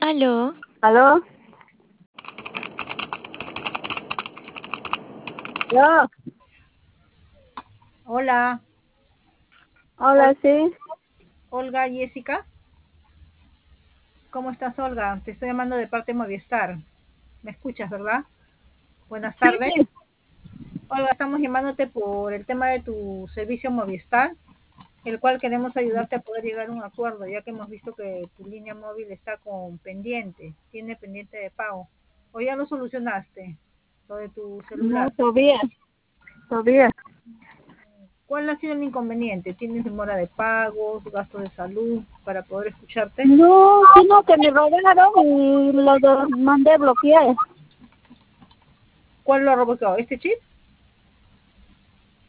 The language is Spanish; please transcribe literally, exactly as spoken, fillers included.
Aló, ¿Aló? ¿Aló? Hola, Hola, Ol- sí. Olga Jessica. ¿Cómo estás, Olga? Te estoy llamando de parte de Movistar. ¿Me escuchas, verdad? Buenas Sí, tardes. sí. Olga, estamos llamándote por el tema de tu servicio Movistar, el cual queremos ayudarte a poder llegar a un acuerdo, ya que hemos visto que tu línea móvil está con pendiente, tiene pendiente de pago. ¿O ya lo solucionaste, lo de tu No, celular? todavía, todavía. ¿Cuál ha sido el inconveniente? ¿Tienes demora de pagos, gastos de salud para poder escucharte? No, sino que me robaron y lo de- mandé bloquear. ¿Cuál lo ha revocado? ¿Este chip?